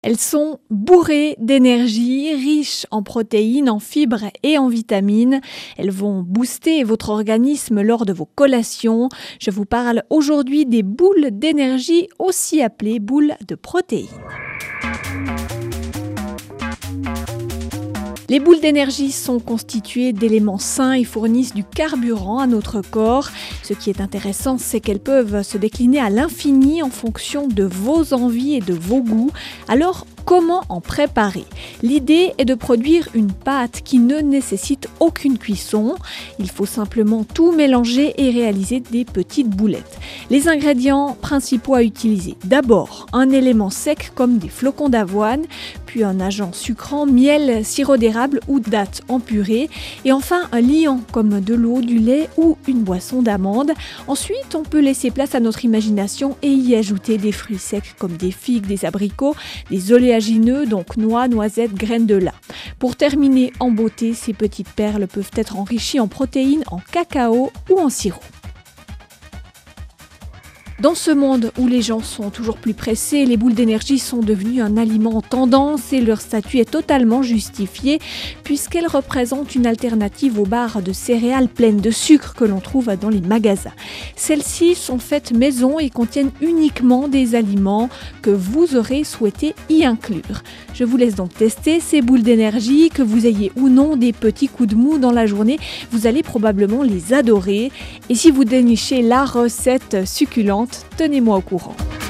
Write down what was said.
Elles sont bourrées d'énergie, riches en protéines, en fibres et en vitamines. Elles vont booster votre organisme lors de vos collations. Je vous parle aujourd'hui des boules d'énergie, aussi appelées boules de protéines. Les boules d'énergie sont constituées d'éléments sains et fournissent du carburant à notre corps. Ce qui est intéressant, c'est qu'elles peuvent se décliner à l'infini en fonction de vos envies et de vos goûts. Alors, comment en préparer ? L'idée est de produire une pâte qui ne nécessite aucune cuisson. Il faut simplement tout mélanger et réaliser des petites boulettes. Les ingrédients principaux à utiliser. D'abord, un élément sec comme des flocons d'avoine, puis un agent sucrant, miel, sirop d'érable ou dattes en purée, et enfin un liant comme de l'eau, du lait ou une boisson d'amande. Ensuite, on peut laisser place à notre imagination et y ajouter des fruits secs comme des figues, des abricots, des oléagineux, donc noix, noisettes, graines de lin. Pour terminer en beauté, ces petites perles peuvent être enrichies en protéines, en cacao ou en sirop. Dans ce monde où les gens sont toujours plus pressés, les boules d'énergie sont devenues un aliment en tendance et leur statut est totalement justifié puisqu'elles représentent une alternative aux barres de céréales pleines de sucre que l'on trouve dans les magasins. Celles-ci sont faites maison et contiennent uniquement des aliments que vous aurez souhaité y inclure. Je vous laisse donc tester ces boules d'énergie, que vous ayez ou non des petits coups de mou dans la journée, vous allez probablement les adorer. Et si vous dénichez la recette succulente, tenez-moi au courant.